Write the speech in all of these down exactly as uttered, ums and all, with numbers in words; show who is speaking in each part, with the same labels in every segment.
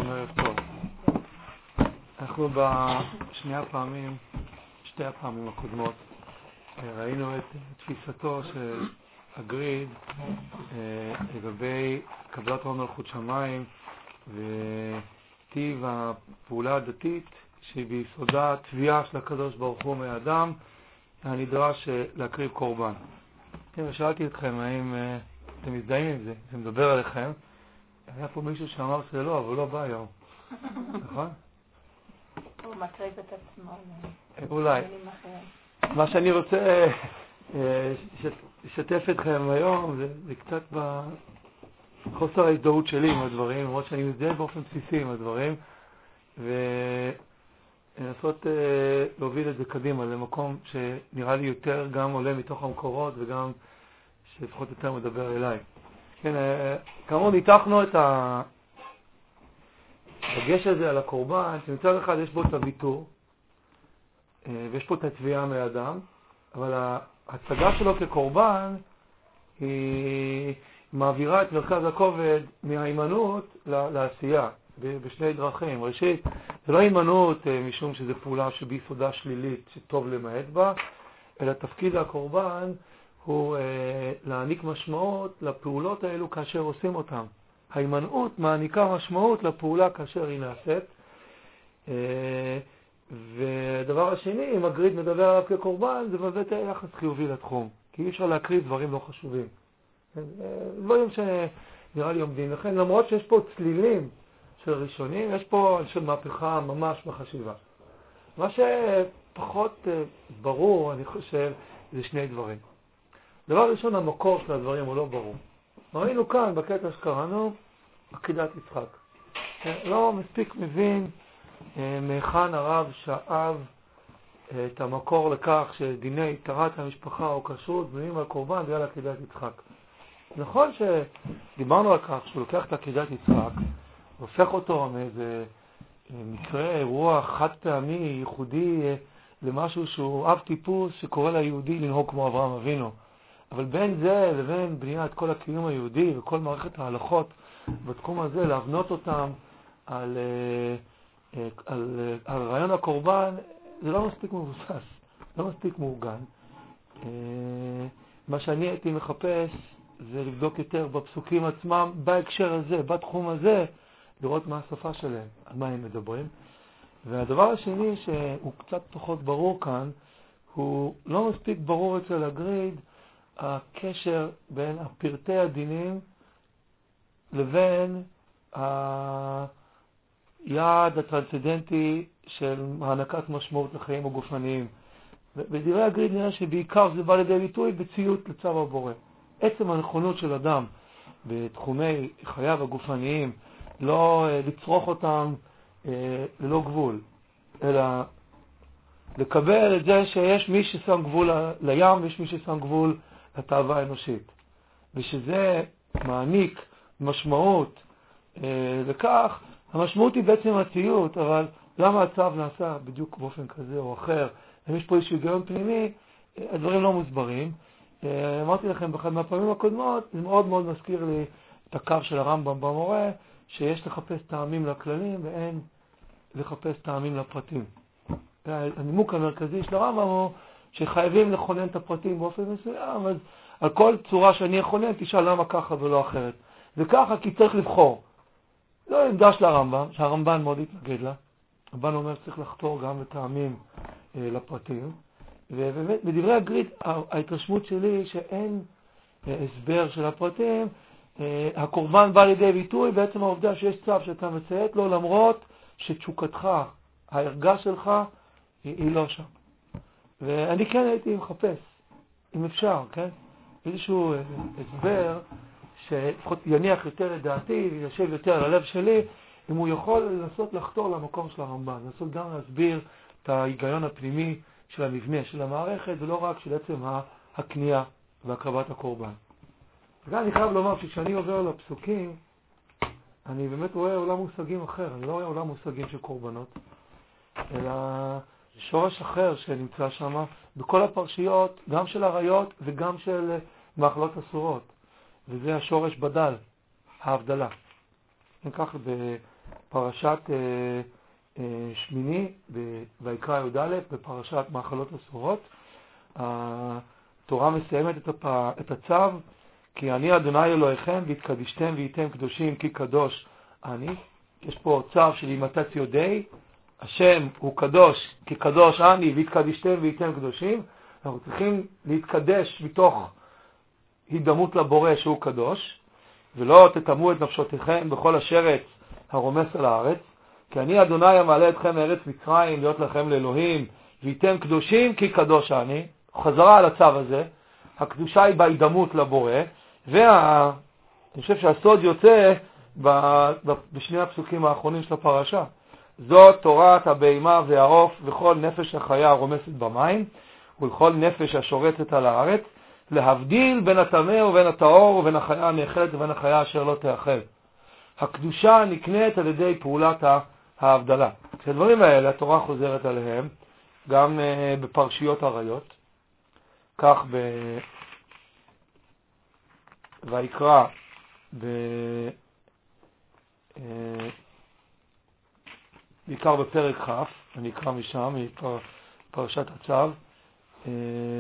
Speaker 1: ערב טוב. אנחנו בשני הפעמים, שתי הפעמים הקודמות, ראינו את תפיסתו של הגריד לגבי קבלת עול מלכות שמיים וטיב הפעולה הדתית שהיא ביסודה תביעה של הקדוש ברוך הוא מהאדם הנדרש להקריב קורבן. שאלתי אתכם האם אתם מזדהים עם זה, זה מדבר עליכם. היה פה מישהו שאמר שלא, אבל לא בא היום. נכון?
Speaker 2: הוא מקריב את עצמו.
Speaker 1: אולי. מה שאני רוצה לשתף אתכם היום זה, זה קצת בחוסר ההזדהות שלי עם הדברים, למרות שאני מזדהה באופן בסיסי עם הדברים, ולנסות להוביל את זה קדימה למקום שנראה לי יותר גם עולה מתוך המקורות וגם שלפחות יותר מדבר אליי. כן, כאמור ניתחנו את הדגש הזה על הקורבן, שמצד אחד יש בו את הוויתור, ויש פה את התביעה מהאדם, אבל ההצגה שלו כקורבן היא מעבירה את מרכז הכובד מההימנעות לעשייה, בשני דרכים. ראשית, זה לא הימנעות משום שזה פעולה שביסודה שלילית שטוב למעט בה, אלא תפקיד הקורבן הוא אה, להעניק משמעות לפעולות האלו כאשר עושים אותם. ההימנעות מעניקה משמעות לפעולה כאשר היא נעשית. אה, ודבר השני, אם הגריד מדבר עליו כקורבן, זה מבטא יחס חיובי לתחום. כי אי אפשר להקריב דברים לא חשובים. אה, דברים שנראה לי עומדים. לכן, למרות שיש פה צלילים של ראשונים, יש פה של מהפכה ממש בחשיבה. מה שפחות אה, ברור, אני חושב, זה שני דברים. דבר ראשון, המקור של הדברים הוא לא ברור. ראינו כאן, בקטע שקראנו, עקידת יצחק. לא מספיק מבין מהיכן הרב שאב את המקור לכך שדיני תרת המשפחה או כשרות בנויים על קורבן בגלל עקידת יצחק. נכון שדיברנו על כך שהוא לוקח את עקידת יצחק, והופך אותו מאיזה מקרה, אירוע חד פעמי, ייחודי, למשהו שהוא אב טיפוס שקורא ליהודי לנהוג כמו אברהם אבינו. אבל בין זה לבין בניית כל הקיום היהודי וכל מערכת ההלכות בתחום הזה, להבנות אותם על, על, על, על רעיון הקורבן, זה לא מספיק מבוסס, לא מספיק מאורגן. מה שאני הייתי מחפש זה לבדוק יותר בפסוקים עצמם, בהקשר הזה, בתחום הזה, לראות מה השפה שלהם, על מה הם מדברים. והדבר השני שהוא קצת פחות ברור כאן, הוא לא מספיק ברור אצל הגריד, הקשר בין הפרטי הדינים לבין היעד הטרנסצנדנטי של הענקת משמעות לחיים הגופניים. בדברי הגריד נראה שבעיקר זה בא לידי ביטוי בציות לצו הבורא. עצם הנכונות של אדם בתחומי חייו הגופניים, לא לצרוך אותם ללא גבול, אלא לקבל את זה שיש מי ששם גבול לים ויש מי ששם גבול התאווה האנושית, ושזה מעניק משמעות אה, לכך. המשמעות היא בעצם הציות, אבל למה הצו נעשה בדיוק באופן כזה או אחר, אם יש פה איזשהו היגיון פנימי, אה, הדברים לא מוסברים. אה, אמרתי לכם באחד מהפעמים הקודמות, זה מאוד מאוד מזכיר לי את הקו של הרמב"ם במורה, שיש לחפש טעמים לכללים ואין לחפש טעמים לפרטים. הנימוק המרכזי של הרמב"ם הוא שחייבים לכונן את הפרטים באופן מסוים, אז על כל צורה שאני אכונן תשאל למה ככה ולא אחרת. זה ככה כי צריך לבחור. לא עמדה של הרמב"ם, שהרמב"ן מאוד התנגד לה. הרמב"ן אומר שצריך לחתור גם לטעמים אה, לפרטים. ובאמת, בדברי הגריד, ההתרשמות שלי שאין אה, הסבר של הפרטים, אה, הקורבן בא לידי ביטוי, בעצם העובדה שיש צו שאתה מציית לו, למרות שתשוקתך, ההרגש שלך, היא, היא לא שם. ואני כן הייתי מחפש, אם אפשר, כן? איזשהו הסבר שלפחות יניח יותר את דעתי ויושב יותר על הלב שלי, אם הוא יכול לנסות לחתור למקום של הרמב"ן, לנסות גם להסביר את ההיגיון הפנימי של המבנה, של המערכת, ולא רק של עצם הקנייה והקרבת הקורבן. וגם אני חייב לומר שכשאני עובר לפסוקים, אני באמת רואה עולם מושגים אחר, אני לא רואה עולם מושגים של קורבנות, אלא שורש אחר שנמצא שם בכל הפרשיות, גם של עריות וגם של מאכלות אסורות. וזה השורש בדל, ההבדלה. אם כך, פרשת אה, אה, שמיני, ויקרא י"א, בפרשת מאכלות אסורות. התורה מסיימת את, הפ... את הצו, כי אני אדוני אלוהיכם והתקדישתם והייתם קדושים כי קדוש אני. יש פה צו של אימתת יודעי, השם הוא קדוש כי קדוש אני, והתקדישתם והייתם קדושים. אנחנו צריכים להתקדש מתוך הידמות לבורא שהוא קדוש, ולא תטמאו את נפשותיכם בכל השרץ הרומס על הארץ, כי אני אדוני המעלה אתכם מארץ מצרים להיות לכם לאלוהים, והייתם קדושים כי קדוש אני. חזרה על הצו הזה, הקדושה היא בהידמות לבורא, ואני חושב שהסוד יוצא ב... ב... בשני הפסוקים האחרונים של הפרשה. זאת תורת הבהמה והעוף וכל נפש החיה הרומסת במים, ולכל נפש השורצת על הארץ, להבדיל בין הטמא ובין הטהור ובין החיה הנאכלת ובין החיה אשר לא תאכל. הקדושה נקנית על ידי פעולת ההבדלה. כשהדברים האלה, התורה חוזרת עליהם, גם uh, בפרשיות עריות, כך ב... ויקרא ב... uh, בעיקר בפרק כ', אני אקרא משם, מפרשת הצו, uh,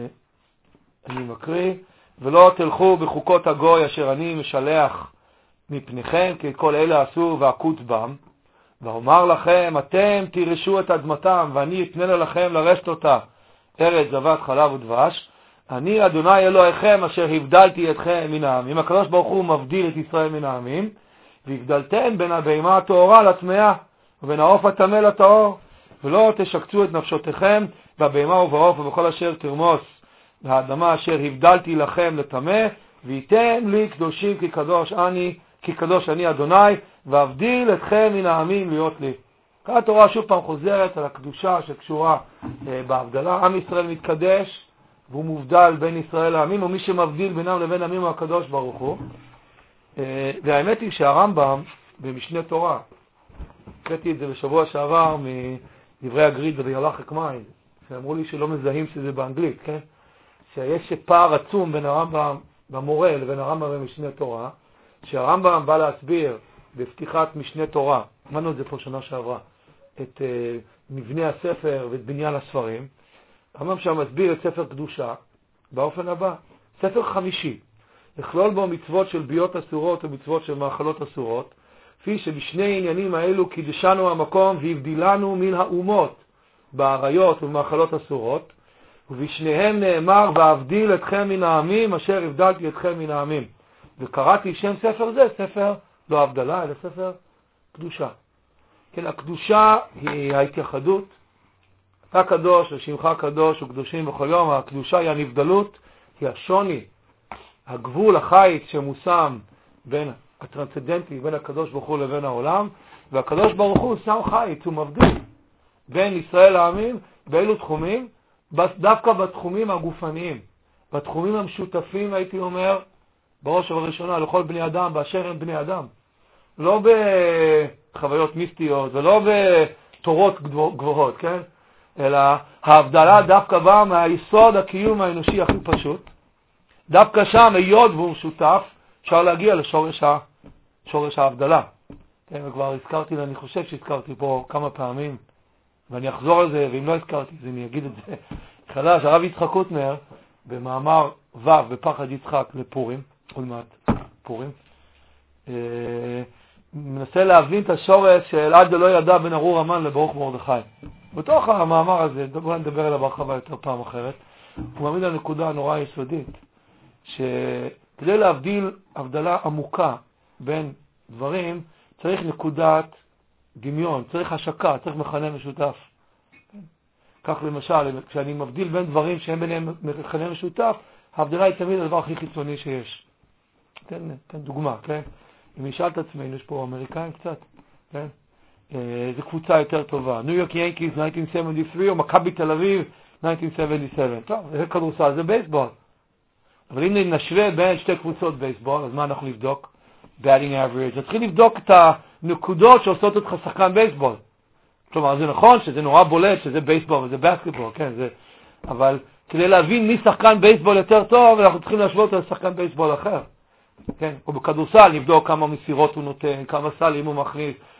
Speaker 1: אני מקריא, ולא תלכו בחוקות הגוי אשר אני משלח מפניכם, כי כל אלה עשו ועקוץ בם, ואומר לכם, אתם תירשו את אדמתם, ואני אתננה לכם לרשת אותה, ארץ זבת חלב ודבש. אני אדוני אלוהיכם אשר הבדלתי אתכם מן העמים. הקדוש ברוך הוא מבדיל את ישראל מן העמים, והבדלתם בין הבהמה הטהורה לטמאה, ובין העוף הטמא לטהור, ולא תשקצו את נפשותיכם בבהמה ובעוף ובכל אשר תרמוס האדמה אשר הבדלתי לכם לטמא, והייתם לי קדושים כי קדוש אני, כי קדוש אני אדוני, ואבדיל אתכם מן העמים להיות לי. כאן התורה שוב פעם חוזרת על הקדושה שקשורה אה, בהבדלה. עם ישראל מתקדש, והוא מובדל בין ישראל לעמים, ומי שמבדיל בינם לבין עמים הוא הקדוש ברוך הוא. אה, והאמת היא שהרמב"ם במשנה תורה, קראתי את זה בשבוע שעבר מדברי הגריד וביולחק מים, שאמרו לי שלא מזהים שזה באנגלית, כן? שיש פער עצום בין הרמב"ם במורה לבין הרמב"ם במשנה תורה, שהרמב"ם בא להסביר בפתיחת משנה תורה, אמרנו את זה פה שנה שעברה, את uh, מבנה הספר ואת בניין הספרים. הרמב"ם שם מסביר את ספר קדושה באופן הבא, ספר חמישי, לכלול בו מצוות של ביות אסורות ומצוות של מאכלות אסורות, כפי שבשני עניינים האלו קידשנו המקום והבדילנו מן האומות בעריות ומאכלות אסורות, ובשניהם נאמר, ואבדיל אתכם מן העמים אשר הבדלתי אתכם מן העמים. וקראתי שם ספר זה, ספר לא הבדלה, אלא ספר קדושה. כן, הקדושה היא ההתייחדות. אתה קדוש ושמך קדוש וקדושים בכל יום. הקדושה היא הנבדלות, היא השוני, הגבול, החיץ שמושם בין הטרנסצנדנטי, בין הקדוש ברוך הוא לבין העולם, והקדוש ברוך הוא שם חיץ, הוא מבדיל בין ישראל לעמים, באילו תחומים? דווקא בתחומים הגופניים, בתחומים המשותפים, הייתי אומר, בראש ובראשונה, לכל בני אדם, באשר הם בני אדם. לא בחוויות מיסטיות, ולא בתורות גבוהות, כן? אלא ההבדלה דווקא באה מהיסוד הקיום האנושי הכי פשוט. דווקא שם, היות והוא משותף, אפשר להגיע לשורש ה... שורש ההבדלה. כן, וכבר הזכרתי, אני חושב שהזכרתי פה כמה פעמים, ואני אחזור על זה, ואם לא הזכרתי, אז אני אגיד את זה חדש. הרב יצחק קוטנר, במאמר ו' בפחד יצחק לפורים, עוד מעט פורים, מנסה להבין את השורש של עד לא ידע בין ארור המן לברוך מרדכי. בתוך המאמר הזה, בואו נדבר עליו בהרחבה יותר פעם אחרת, הוא מעמיד על נקודה נורא יסודית, שכדי להבדיל הבדלה עמוקה בין דברים, צריך נקודת דמיון, צריך השקה, צריך מכנה משותף. כך למשל, כשאני מבדיל בין דברים שהם ביניהם מכנה משותף, ההבדלה היא תמיד הדבר הכי חיצוני שיש. תן, תן דוגמה, כן? אם נשאל את עצמנו, יש פה אמריקאים קצת, כן? זו קבוצה יותר טובה. ניו יורק ינקיז אלף תשע מאות שבעים ושלוש או מכבי תל אביב אלף תשע מאות שבעים ושבע. טוב, זה כדורסל, זה בייסבול. אבל אם נשווה בין שתי קבוצות בייסבול, אז מה אנחנו נבדוק? batting average. נתחיל לבדוק את הנקודות שעושות אותך שחקן בייסבול. כלומר, זה נכון שזה נורא בולט, שזה בייסבול וזה בסקטבול, כן? זה... אבל כדי להבין מי שחקן בייסבול יותר טוב, אנחנו צריכים להשוות אותו לשחקן בייסבול אחר. כן? או בכדורסל, נבדוק כמה מסירות הוא נותן, כמה סלים הוא מכניס,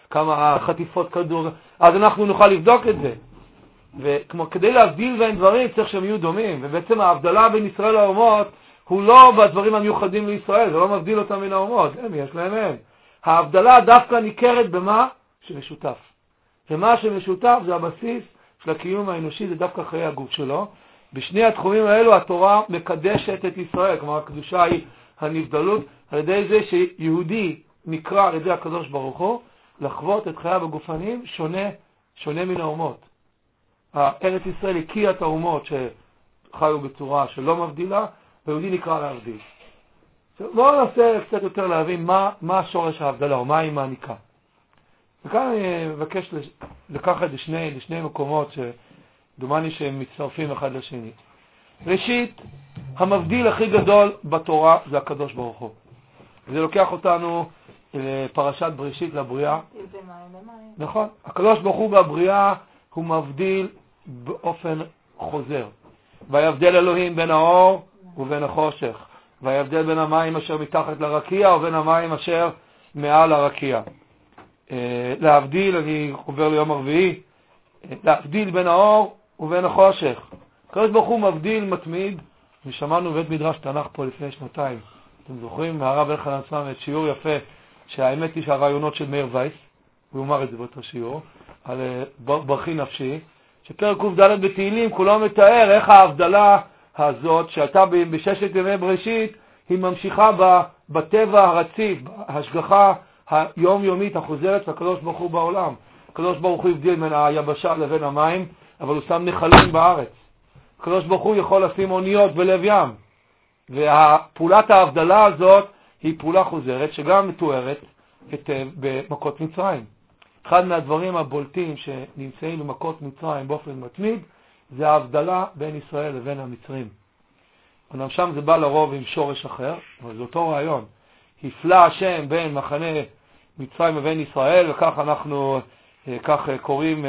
Speaker 1: כמה חטיפות כדור, אז אנחנו נוכל לבדוק את זה. וכמו כדי להבדיל בין דברים צריך שהם יהיו דומים, ובעצם ההבדלה בין ישראל לאומות הוא לא בדברים המיוחדים לישראל, זה לא מבדיל אותם מן האומות, הם יש להם הם. ההבדלה דווקא ניכרת במה שמשותף. ומה שמשותף זה הבסיס של הקיום האנושי, זה דווקא חיי הגוף שלו. בשני התחומים האלו התורה מקדשת את ישראל, כלומר הקדושה היא הנבדלות, על ידי זה שיהודי נקרא על ידי הקדוש ברוך הוא לחוות את חייו הגופניים שונה, שונה מן האומות. הארץ ישראל הקיאה את האומות שחיו בצורה שלא מבדילה, ויהודי נקרא להבדיל. בואו ננסה קצת יותר להבין מה, מה שורש ההבדלה או מה היא מעניקה. וכאן אני מבקש לקחת לשני, לשני מקומות שדומני שהם מצטרפים אחד לשני. ראשית, המבדיל הכי גדול בתורה זה הקדוש ברוך הוא. זה לוקח אותנו לפרשת בראשית, לבריאה. נכון. הקדוש ברוך הוא בבריאה הוא מבדיל באופן חוזר. ויבדל אלוהים בין האור ובין החושך. ויבדל בין המים אשר מתחת לרקיע ובין המים אשר מעל הרקיע. להבדיל, אני עובר ליום הרביעי, להבדיל בין האור ובין החושך. הקדוש ברוך הוא מבדיל מתמיד, ושמענו בית מדרש תנ"ך פה לפני שנתיים. אתם זוכרים מהרב אלחנן סמט, שיעור יפה, שהאמת היא שהרעיונות של מאיר וייס, הוא אומר את זה באותו שיעור, על ברכי נפשי, שפרק ק"ד בתהילים כולו מתאר איך ההבדלה הזאת שהייתה בששת ימי בראשית, היא ממשיכה בטבע הרציף, בהשגחה היומיומית החוזרת של הקדוש ברוך הוא בעולם. הקדוש ברוך הוא הבדיל בין היבשה לבין המים, אבל הוא שם נחלים בארץ. הקדוש ברוך הוא יכול לשים אוניות בלב ים. והפעולת ההבדלה הזאת היא פעולה חוזרת שגם מתוארת היטב במכות מצרים. אחד מהדברים הבולטים שנמצאים במכות מצרים באופן מתמיד זה ההבדלה בין ישראל לבין המצרים. אמנם שם זה בא לרוב עם שורש אחר, אבל זה אותו רעיון. הפלא השם בין מחנה מצרים ובין ישראל, וכך אנחנו כך קוראים,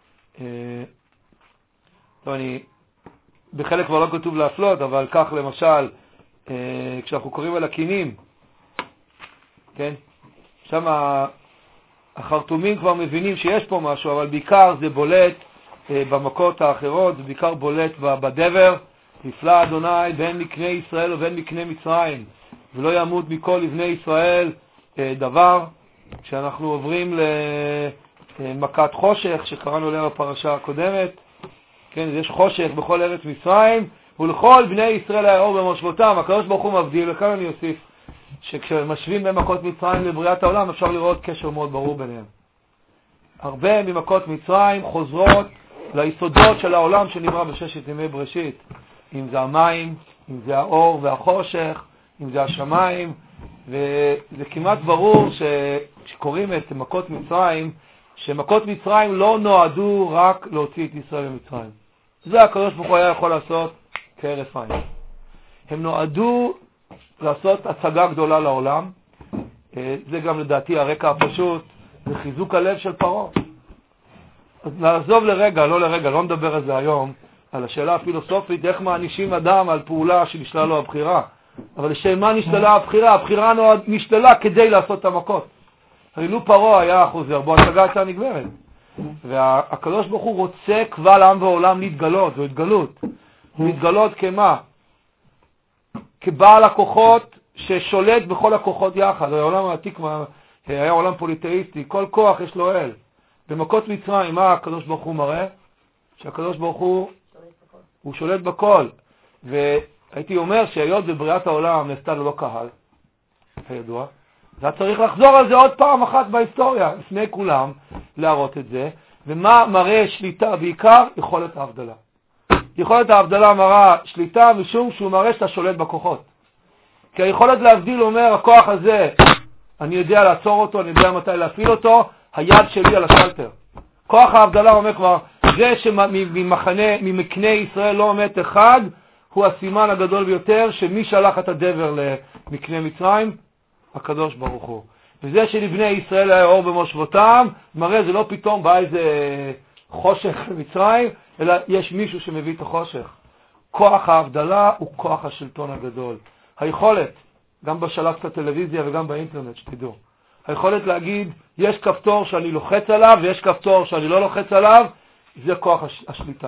Speaker 1: לא, אני, בחלק כבר לא כתוב להפלות, אבל כך למשל, כשאנחנו קוראים על הקינים, כן? שם החרטומים כבר מבינים שיש פה משהו, אבל בעיקר זה בולט במכות האחרות, זה בעיקר בולט בדבר, הפלא אדוני בין מקנה ישראל ובין מקנה מצרים, ולא ימות מכל לבני ישראל דבר. כשאנחנו עוברים למכת חושך, שקראנו עליה בפרשה הקודמת, כן, יש חושך בכל ארץ מצרים, ולכל בני ישראל האור במושבותם, הקדוש ברוך הוא מבדיל. וכאן אני אוסיף, שכשמשווים בין מכות מצרים לבריאת העולם, אפשר לראות קשר מאוד ברור ביניהם. הרבה ממכות מצרים חוזרות ליסודות של העולם שנברא בששת ימי בראשית. אם זה המים, אם זה האור והחושך, אם זה השמיים, וזה כמעט ברור שכשקוראים את מכות מצרים, שמכות מצרים לא נועדו רק להוציא את ישראל ממצרים. זה הקדוש ברוך הוא היה יכול לעשות כהרף עין. הם נועדו לעשות הצגה גדולה לעולם. זה גם לדעתי הרקע הפשוט, זה חיזוק הלב של פרעה. אז נעזוב לרגע, לא לרגע, לא נדבר על זה היום, על השאלה הפילוסופית, איך מענישים אדם על פעולה שנשללה לו הבחירה. אבל לשם מה נשללה הבחירה? הבחירה נשללה כדי לעשות את המכות. הרי לו פרעה היה חוזר, בו הצגה הייתה נגמרת. והקדוש ברוך הוא רוצה קבל עם ועולם להתגלות, זו התגלות. להתגלות כמה? כבעל הכוחות ששולט בכל הכוחות יחד. העולם העתיק היה עולם פוליטאיסטי, כל כוח יש לו אל. במכות מצרים, מה הקדוש ברוך הוא מראה? שהקדוש ברוך הוא, הוא שולט בכל. והייתי אומר שהיות בבריאת העולם נעשתה ללא קהל, הידוע, זה צריך לחזור על זה עוד פעם אחת בהיסטוריה, לפני כולם, להראות את זה. ומה מראה שליטה? בעיקר יכולת ההבדלה. יכולת ההבדלה מראה שליטה משום שהוא מראה שאתה שולט בכוחות. כי היכולת להבדיל אומר, הכוח הזה, אני יודע לעצור אותו, אני יודע מתי להפעיל אותו, היד שלי על השלטר. כוח ההבדלה אומר כבר, זה שממחנה, ממקנה ישראל לא עומד אחד, הוא הסימן הגדול ביותר, שמי שלח את הדבר למקנה מצרים? הקדוש ברוך הוא. וזה שלבני ישראל היה אור במושבותם, מראה זה לא פתאום בא איזה חושך במצרים, אלא יש מישהו שמביא את החושך. כוח ההבדלה הוא כוח השלטון הגדול. היכולת, גם בשלט הטלוויזיה וגם באינטרנט, שתדעו. היכולת להגיד, יש כפתור שאני לוחץ עליו ויש כפתור שאני לא לוחץ עליו, זה כוח הש... השליטה.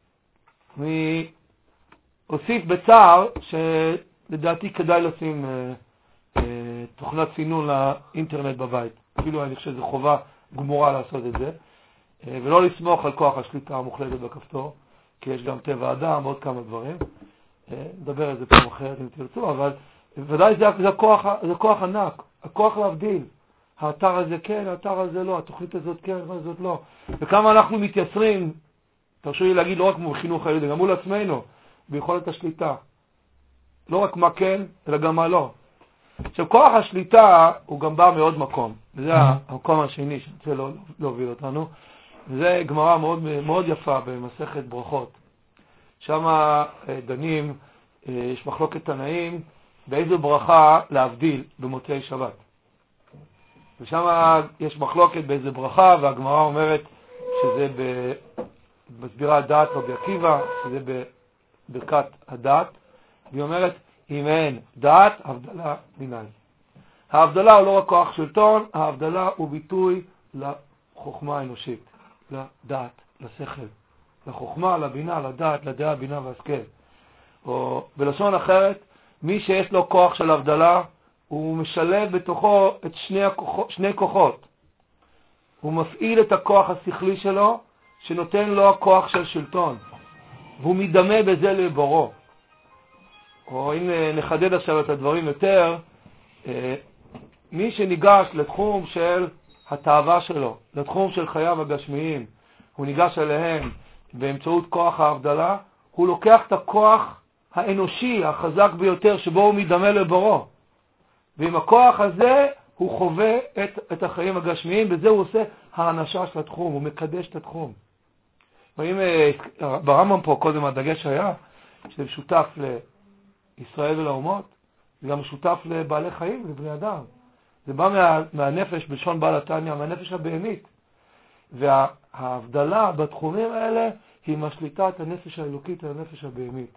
Speaker 1: אני אוסיף בצער שלדעתי כדאי לשים אה, אה, תוכנת סינון לאינטרנט בבית. אפילו אני חושב שזו חובה גמורה לעשות את זה, אה, ולא לסמוך על כוח השליטה המוחלטת בכפתור, כי יש גם טבע אדם, עוד כמה דברים. אה, נדבר על זה פעם אחרת אם תרצו, אבל ודאי זה, זה, כוח, זה כוח ענק, הכוח להבדיל. האתר הזה כן, האתר הזה לא, התוכנית הזאת כן, התוכנית הזאת לא. וכמה אנחנו מתייסרים, תרשו לי להגיד, לא רק מול חינוך היהודי, גם מול עצמנו, ביכולת השליטה. לא רק מה כן, אלא גם מה לא. עכשיו, כוח השליטה הוא גם בא מעוד מקום. וזה המקום השני שאני רוצה להוביל אותנו. וזה גמרא מאוד, מאוד יפה במסכת ברכות. שם דנים, יש מחלוקת תנאים, באיזו ברכה להבדיל במוצאי שבת. ושם יש מחלוקת באיזו ברכה, והגמרא אומרת שזה מסבירה הדעת רבי עקיבא, שזה בברכת הדעת, והיא אומרת, אם אין דעת, הבדלה ביניים. ההבדלה הוא לא רק כוח שלטון, ההבדלה הוא ביטוי לחוכמה האנושית, לדעת, לשכל, לחוכמה, לבינה, לדעת, לדעה, בינה והשכל. או בלשון אחרת, מי שיש לו כוח של הבדלה, הוא משלב בתוכו את שני, הכוחות, שני כוחות. הוא מפעיל את הכוח השכלי שלו, שנותן לו הכוח של שלטון, והוא מדמה בזה לבורו. או אם נחדד עכשיו את הדברים יותר, מי שניגש לתחום של התאווה שלו, לתחום של חייו הגשמיים, הוא ניגש אליהם באמצעות כוח ההבדלה, הוא לוקח את הכוח האנושי החזק ביותר שבו הוא מדמה לבורו. ועם הכוח הזה הוא חווה את, את החיים הגשמיים, בזה הוא עושה האנשה של התחום, הוא מקדש את התחום. ואם ברמב"ם פה קודם הדגש היה, שזה שותף לישראל ולאומות, זה גם שותף לבעלי חיים, לבני אדם. זה בא מה, מהנפש, בלשון בעל התניא, מהנפש הבהמית. וההבדלה בתחומים האלה היא משליטה את הנפש האלוקית על הנפש הבהמית.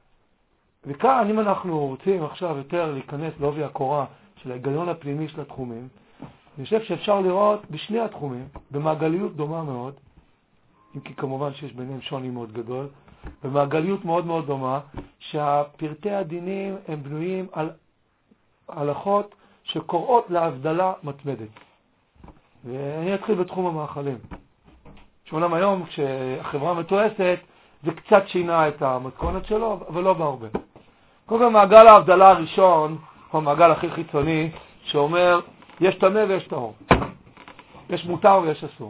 Speaker 1: וכאן, אם אנחנו רוצים עכשיו יותר להיכנס לעובי הקורה של ההיגיון הפנימי של התחומים, אני חושב שאפשר לראות בשני התחומים, במעגליות דומה מאוד, אם כי כמובן שיש ביניהם שוני מאוד גדול, במעגליות מאוד מאוד דומה, שהפרטי הדינים הם בנויים על הלכות שקוראות להבדלה מתמדת. ואני אתחיל בתחום המאכלים. שאומנם היום כשהחברה מתועסת, זה קצת שינה את המתכונת שלו, אבל לא בהרבה. קודם כל, מעגל ההבדלה הראשון, הוא המעגל הכי חיצוני, שאומר, יש טמא ויש טהור. יש מותר ויש אסור.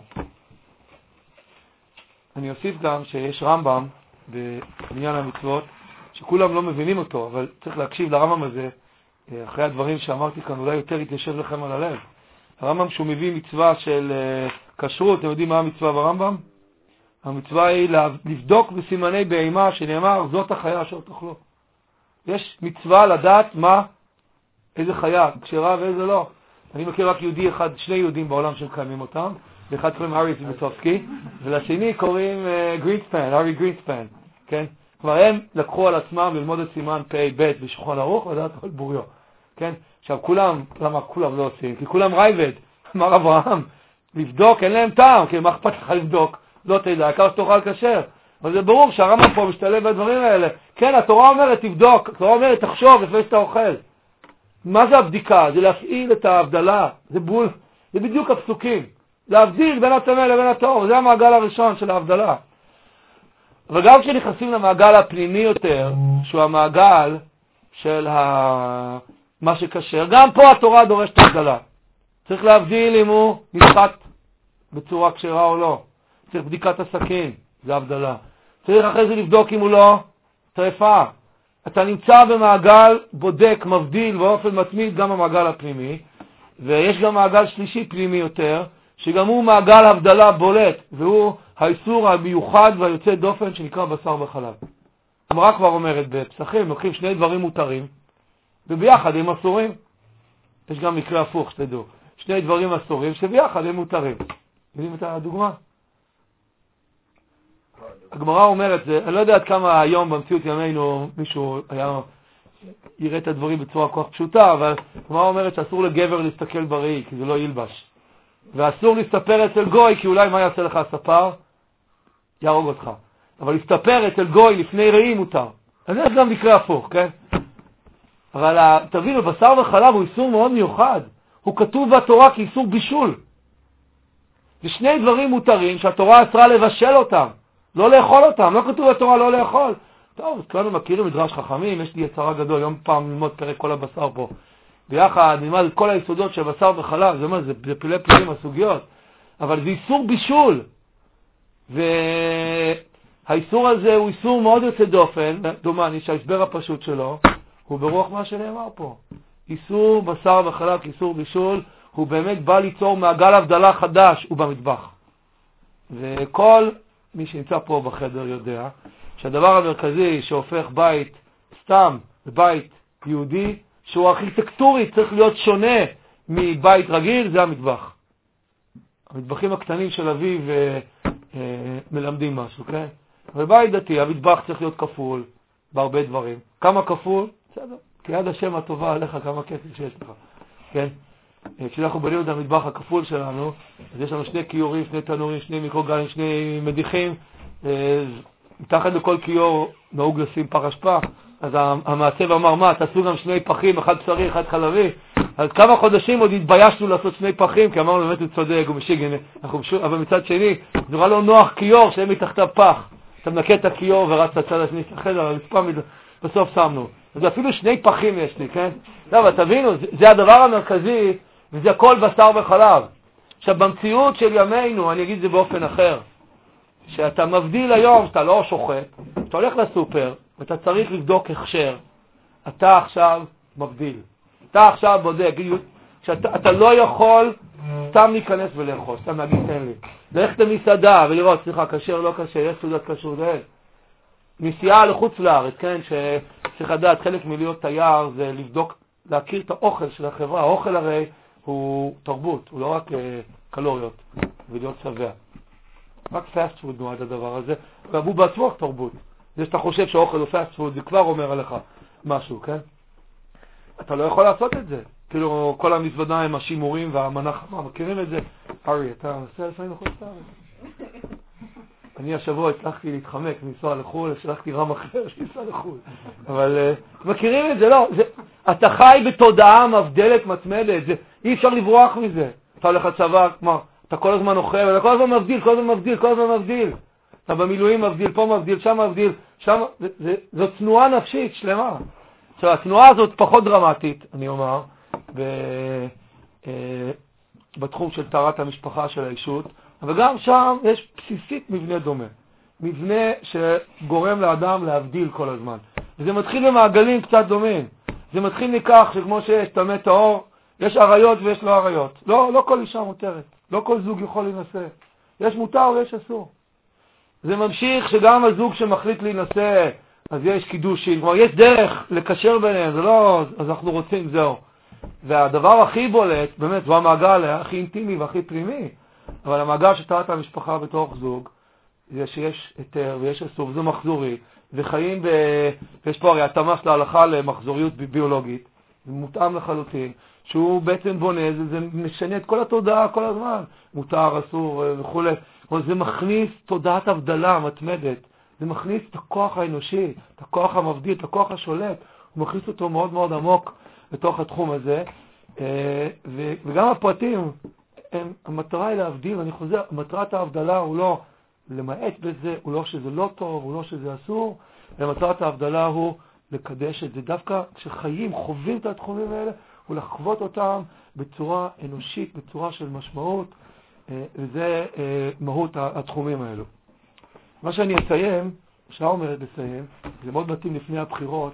Speaker 1: אני אוסיף גם שיש רמב"ם בעניין המצוות, שכולם לא מבינים אותו, אבל צריך להקשיב לרמב"ם הזה, אחרי הדברים שאמרתי כאן, אולי יותר יתיישב לכם על הלב. הרמב"ם שהוא מביא מצווה של כשרות, אתם יודעים מה המצווה ברמב"ם? המצווה היא לבדוק בסימני בהמה, שנאמר, זאת החיה אשר תאכלו. יש מצווה לדעת מה, איזה חיה, כשרה ואיזה לא. אני מכיר רק יהודי אחד, שני יהודים בעולם שמקיימים אותם, לאחד קוראים ארי זימיטובסקי, ולשני קוראים uh, גרינספן, ארי גרינספן, כן? כבר הם לקחו על עצמם ללמוד את סימן פ' ב' בשולחן ערוך ולדעת כל בוריו, כן? עכשיו כולם, למה כולם לא עושים? כי כולם רייבד, אמר אברהם, לבדוק, אין להם טעם, כי מה אכפת לך לבדוק? לא תדע, העיקר שתאכל כשר. אבל זה ברור שהרמב"ם פה משתלב בדברים האלה. כן, התורה אומרת תבדוק, התורה אומרת תחשוב לפני שאתה אוכל. מה זה הבדיקה? זה להפעיל את ההבדלה, זה בול, זה בדיוק הפסוקים. להבדיל בין הטמא לבין הטהור, זה המעגל הראשון של ההבדלה. אבל גם כשנכנסים למעגל הפנימי יותר, שהוא המעגל של ה... מה שכשר, גם פה התורה דורשת הבדלה. צריך להבדיל אם הוא נחת בצורה כשרה או לא. צריך בדיקת הסכין, זה הבדלה. צריך אחרי זה לבדוק אם הוא לא טרפה. אתה נמצא במעגל בודק, מבדיל באופן מתמיד גם המעגל הפנימי, ויש גם מעגל שלישי פנימי יותר, שגם הוא מעגל הבדלה בולט, והוא האיסור המיוחד והיוצא דופן שנקרא בשר וחלב. המראה כבר אומרת בפסחים, לוקחים שני דברים מותרים, וביחד הם אסורים. יש גם מקרה הפוך, שתדעו. שני דברים אסורים שביחד הם מותרים. יודעים את הדוגמה? הגמרא אומרת, זה, אני לא יודע עד כמה היום במציאות ימינו מישהו היה יראה את הדברים בצורה כל כך פשוטה, אבל הגמרא אומרת שאסור לגבר להסתכל בראי, כי זה לא ילבש. ואסור להסתפר אצל גוי, כי אולי מה יעשה לך הספר? יהרוג אותך. אבל להסתפר אצל גוי לפני רעי מותר. אז זה גם מקרה הפוך, כן? אבל תבינו, בשר וחלב הוא איסור מאוד מיוחד. הוא כתוב בתורה כאיסור בישול. זה שני דברים מותרים שהתורה אסרה לבשל אותם, לא לאכול אותם. לא כתוב בתורה לא לאכול. טוב, כולנו מכירים מדרש חכמים, יש לי יצרה גדול, יום פעם ללמוד פרק כל הבשר פה. ביחד נלמד את כל היסודות של בשר וחלב, זה מה, זה, זה פילי פילים הסוגיות. אבל זה איסור בישול. והאיסור הזה הוא איסור מאוד יוצא דופן, דומני שההסבר הפשוט שלו הוא ברוח מה שנאמר פה. איסור בשר וחלב, איסור בישול, הוא באמת בא ליצור מעגל הבדלה חדש, הוא במטבח. וכל מי שנמצא פה בחדר יודע שהדבר המרכזי שהופך בית סתם בבית יהודי, שהוא ארכיטקטורית צריך להיות שונה מבית רגיל, זה המטבח. המטבחים הקטנים של אביב מלמדים משהו, כן? בבית דתי המטבח צריך להיות כפול בהרבה דברים. כמה כפול? בסדר. כי יד השם הטובה עליך כמה כסף שיש לך, כן? כשאנחנו בנינו את המטבח הכפול שלנו, אז יש לנו שני קיורים, שני תנורים, שני מיקרוגלים, שני מדיחים. מתחת לכל קיור נהוג לשים פח אשפה. אז המעצב אמר, מה, תעשו גם שני פחים, אחד בשרי, אחד חלבי. אז כמה חודשים עוד התביישנו לעשות שני פחים, כי אמרנו, באמת הוא צודק, הוא משיג, אבל מצד שני, נורא לא נוח קיור שאין מתחתיו פח. אתה מנקה את הקיור ורץ לצד השני, לחדר, הרצפה, בסוף שמנו. אז אפילו שני פחים יש לי, כן? לא, אבל תבינו, זה, זה הדבר המרכזי, וזה הכל בשר וחלב. עכשיו, במציאות של ימינו, אני אגיד זה באופן אחר, שאתה מבדיל היום, שאתה לא שוחט, אתה הולך לסופר, ואתה צריך לבדוק הכשר, אתה עכשיו מבדיל. אתה עכשיו בודק, שאתה אתה לא יכול סתם להיכנס ולאכול, סתם להגיד תן לי. ללכת למסעדה ולראות, סליחה, כשר, לא כשר, יש תעודת כשרות, אין. נסיעה לחוץ לארץ, כן, שצריך לדעת, חלק מלהיות תייר זה לבדוק, להכיר את האוכל של החברה. האוכל הרי הוא תרבות, הוא לא רק אה, קלוריות ולהיות שבע. רק פאסט פוד נועד הדבר הזה, והוא בעצמו תרבות. זה שאתה חושב שהאוכל הוא פאסט פוד, זה כבר אומר עליך משהו, כן? אתה לא יכול לעשות את זה. כאילו כל המזוודה עם השימורים והמנה חמה, מכירים את זה? ארי, אתה עושה לפעמים לחוץ לארץ? אני השבוע הצלחתי להתחמק, ניסוע לחול, שלחתי רם אחר שניסוע לחול. אבל uh, מכירים את זה? לא. זה, אתה חי בתודעה מבדלת, מתמדת. זה, אי אפשר לברוח מזה. אתה הולך לצבא, כלומר, אתה כל הזמן אוכל, אתה כל הזמן מבדיל, כל הזמן מבדיל, כל הזמן מבדיל. אתה במילואים מבדיל, פה מבדיל, שם מבדיל, שם... זה, זה, זו תנועה נפשית שלמה. עכשיו, התנועה הזאת פחות דרמטית, אני אומר, ב, uh, בתחום של תארת המשפחה של האישות, אבל גם שם יש בסיסית מבנה דומה. מבנה שגורם לאדם להבדיל כל הזמן. וזה מתחיל במעגלים קצת דומים. זה מתחיל מכך שכמו שיש טמא טהור, יש עריות ויש לא עריות. לא, לא כל אישה מותרת. לא כל זוג יכול להינשא. יש מותר ויש אסור. זה ממשיך שגם הזוג שמחליט להינשא, אז יש קידושים. כלומר, יש דרך לקשר ביניהם. זה לא, אז אנחנו רוצים, זהו. והדבר הכי בולט, באמת, הוא המעגל הכי אינטימי והכי פנימי. אבל המעגל שתארת המשפחה בתוך זוג, זה שיש היתר ויש אסור, זה מחזורי, וחיים ב... ויש פה הרי התאמה של ההלכה למחזוריות ביולוגית, זה מותאם לחלוטין, שהוא בעצם בונה, זה, זה משנה את כל התודעה כל הזמן, מותר, אסור וכו'. זה מכניס תודעת הבדלה מתמדת, זה מכניס את הכוח האנושי, את הכוח המבדיל, את הכוח השולט, הוא מכניס אותו מאוד מאוד עמוק בתוך התחום הזה, וגם הפרטים, הם, המטרה היא להבדיל, אני חוזר, מטרת ההבדלה הוא לא למעט בזה, הוא לא שזה לא טוב, הוא לא שזה אסור, ומטרת ההבדלה הוא לקדש את זה. דווקא כשחיים, חווים את התחומים האלה, הוא לחוות אותם בצורה אנושית, בצורה של משמעות, וזה מהות התחומים האלו. מה שאני אסיים, שעה אומרת לסיים, זה מאוד מתאים לפני הבחירות,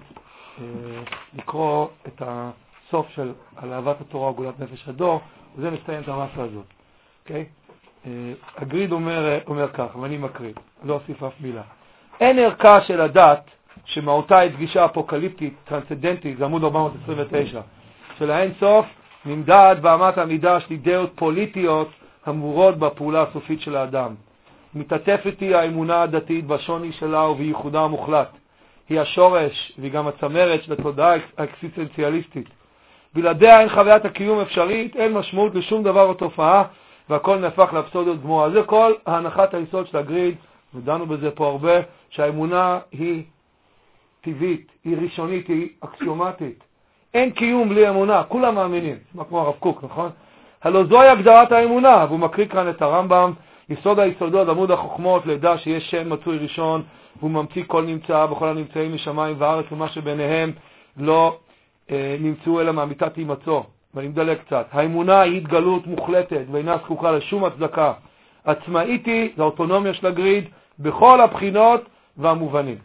Speaker 1: לקרוא את הסוף של על אהבת התורה וגאולת נפש הדור, וזה מסתיים את המסה הזאת. אוקיי? הגריד אומר, אומר כך, ואני מקריא, לא אוסיף אף מילה. אין ערכה של הדת שמהותה הדגישה אפוקליפטית, טרנסצנדנטית, זה עמוד ארבע מאות עשרים ותשע, של האין סוף נמדד באמת המידה של אידאות פוליטיות המורות בפעולה הסופית של האדם. מתעטפת היא האמונה הדתית בשוני שלה ובייחודה המוחלט. היא השורש והיא גם הצמרת של התודעה האקסיסטנציאליסטית. בלעדיה אין חוויית הקיום אפשרית, אין משמעות לשום דבר או תופעה, והכל נהפך לאבסורדיות גמורה. זה כל ההנחת היסוד של הגריד, ודנו בזה פה הרבה, שהאמונה היא טבעית, היא ראשונית, היא אקסיומטית. אין קיום בלי אמונה, כולם מאמינים, כמו הרב קוק, נכון? הלא זוהי הגדרת האמונה, והוא מקריא כאן את הרמב"ם, יסוד היסודות, עמוד החוכמות, לידע שיש שם מצוי ראשון, והוא ממציא כל נמצא, בכל הנמצאים משמיים וארץ, ומה שביניהם לא אה, נמצאו אלא מאמיתת הימצוא. ואני מדלג קצת. האמונה היא התגלות מוחלטת, ואינה זקוקה לשום הצדקה. עצמאית היא, זה האוטונומיה של הגריד, בכל הבחינות והמובנים.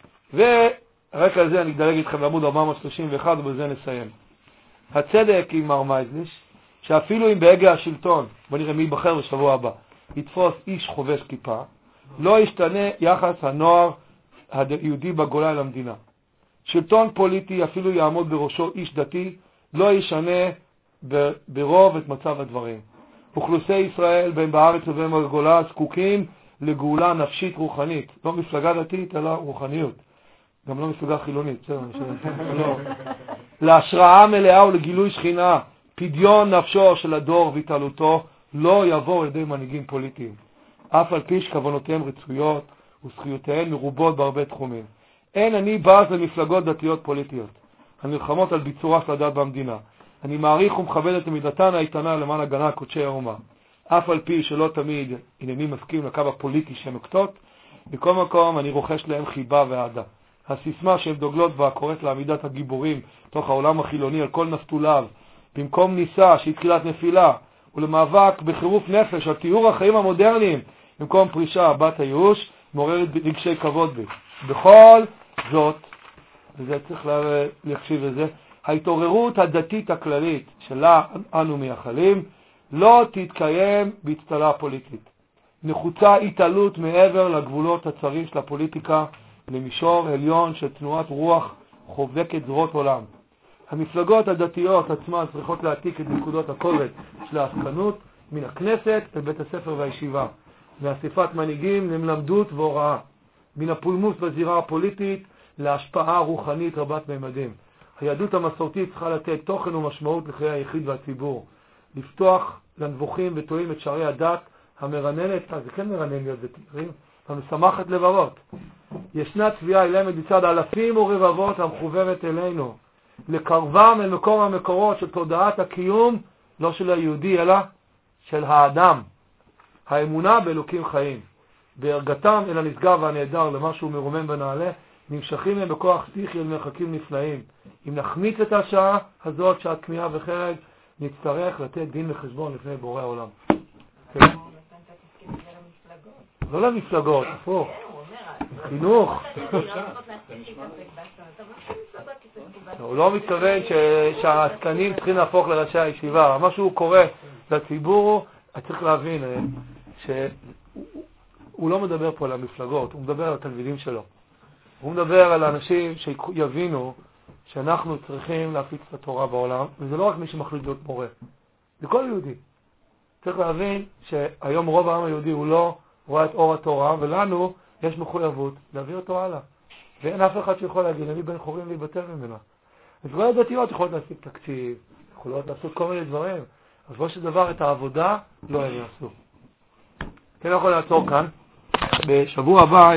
Speaker 1: ורקע על זה אני אדלג איתכם לעמוד ארבע מאות שלושים ואחת, ובזה נסיים. הצדק עם מר מייזליש, שאפילו אם בהגה השלטון, בוא נראה מי ייבחר בשבוע הבא, יתפוס איש חובש כיפה, לא ישתנה יחס הנוער היהודי בגולה אל המדינה. שלטון פוליטי, אפילו יעמוד בראשו איש דתי, לא ישנה ברוב את מצב הדברים. אוכלוסי ישראל, בין בארץ ובין בגולה, זקוקים לגאולה נפשית רוחנית. לא מפלגה דתית, אלא רוחניות. גם לא מפלגה חילונית. לא. להשראה מלאה ולגילוי שכינה, פדיון נפשו של הדור והתעלותו, לא יבוא על ידי מנהיגים פוליטיים. אף על פי שכוונותיהם רצויות וזכויותיהם מרובות בהרבה תחומים. אין אני בז למפלגות דתיות פוליטיות, הנלחמות על ביצורה של הדת במדינה. אני מעריך ומכבד את עמידתן האיתנה למען הגנה קודשי האומה. אף על פי שלא תמיד הנני מסכים לקו הפוליטי שהן נוקטות, בכל מקום אני רוכש להם חיבה ואהדה. הסיסמה שהן דוגלות בה קוראת לעמידת הגיבורים תוך העולם החילוני על כל נפתוליו, במקום ניסה שהיא תחילת נפילה, ולמאבק בחירוף נפש על תיאור החיים המודרניים, במקום פרישה בת הייאוש, מעוררת רגשי כבוד בי. בכל זאת, וזה צריך להקשיב לזה, ההתעוררות הדתית הכללית שלה אנו מייחלים, לא תתקיים בהצטלה פוליטית. נחוצה התעלות מעבר לגבולות הצרים של הפוליטיקה, למישור עליון של תנועת רוח חובקת זרועות עולם. המפלגות הדתיות עצמן צריכות להעתיק את נקודות הכובד של העסקנות מן הכנסת לבית הספר והישיבה, מאספת מנהיגים למלמדות והוראה, מן הפולמוס בזירה הפוליטית להשפעה רוחנית רבת ממדים. היהדות המסורתית צריכה לתת תוכן ומשמעות לחיי היחיד והציבור, לפתוח לנבוכים וטועים את שערי הדת המרננת, זה כן מרנן להיות דתיים, המשמחת לבבות. ישנה צביעה אילמת מצד אלפים ורבבות המחוברת אלינו, לקרבם אל מקום המקורות של תודעת הקיום, לא של היהודי אלא של האדם. האמונה באלוקים חיים, בהרגתם אל הנשגב והנהדר למשהו מרומם ונעלה, נמשכים הם בכוח שכלי אל מרחקים נפלאים. אם נחמיץ את השעה הזאת, שעת כמיהה וחרג, נצטרך לתת דין וחשבון לפני בורא העולם. לא למפלגות, הפוך. חינוך. הוא לא מתכוון שהעסקנים צריכים להפוך לראשי הישיבה. מה שהוא קורא לציבור, צריך להבין שהוא לא מדבר פה על המפלגות, הוא מדבר על התלמידים שלו. הוא מדבר על האנשים שיבינו שאנחנו צריכים להפיץ את התורה בעולם, וזה לא רק מי שמחליט להיות מורה, זה כל יהודי. צריך להבין שהיום רוב העם היהודי הוא לא רואה את אור התורה, ולנו יש מחויבות להביא אותו הלאה. ואין אף אחד שיכול להגיד, אני בן חורים להיבטל ממנה. מפלגות דתיות יכולות להשיג תקציב, יכולות לעשות כל מיני דברים, אז בו שדבר את העבודה לא הם יעשו. כן, יכול לעצור כאן. בשבוע הבא